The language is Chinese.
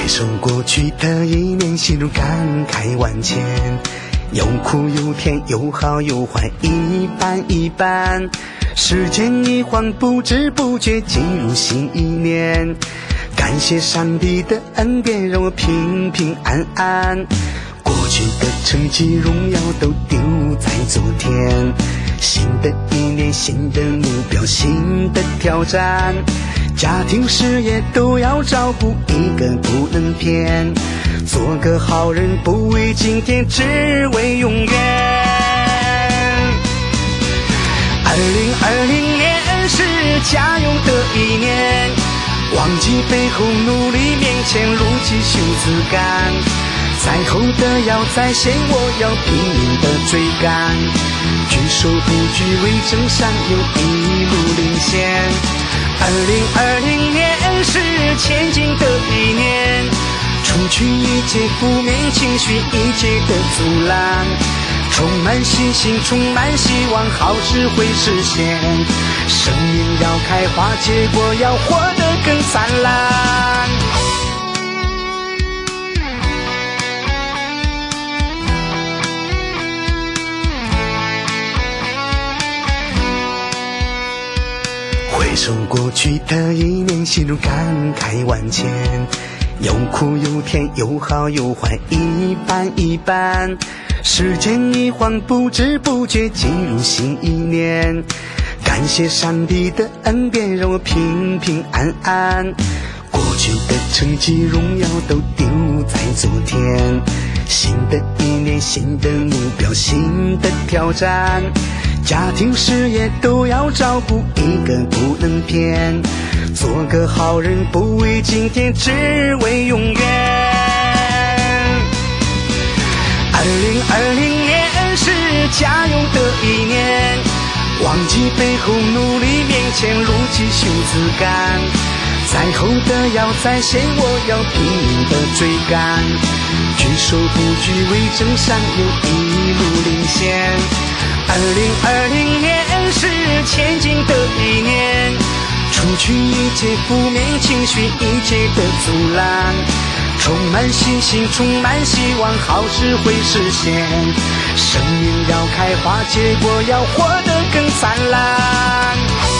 回首过去的一年，心中感慨万千，有苦有甜，有好有坏，一半一半。时间一晃，不知不觉进入新一年，感谢上帝的恩典，让我平平安安。过去的成绩荣耀都丢在昨天，新的一年新的目标新的挑战，家庭事业都要照顾，一个不能偏，做个好人不为今天，只为永远。2020年是加油的一年，忘记背后努力面前路继续自干，在后的要在先，我要拼命的追赶，举手不举为正山，又一路领先。2020年是前进的一年，除去一切负面情绪，一切的阻拦，充满信心，充满希望，好事会实现。生命要开花结果，要活得更灿烂。回首过去的一年，心中感慨万千，有苦有甜，有好有坏，一半一半。时间一晃，不知不觉进入新一年，感谢上帝的恩典，让我平平安安。过去的成绩荣耀都丢在昨天，新的一年新的目标新的挑战，家庭事业都要照顾，一个不能偏，做个好人不为今天，只为永远。2020年是加油的一年，忘记背后努力面前路继续自干，在后的要在先，我要拼命的追赶，举手不举为正山，又一路领先。2020年是前进的一年，除去一切负面情绪，一切的阻拦，充满信心，充满希望，好事会实现。生命要开花结果，要活得更灿烂。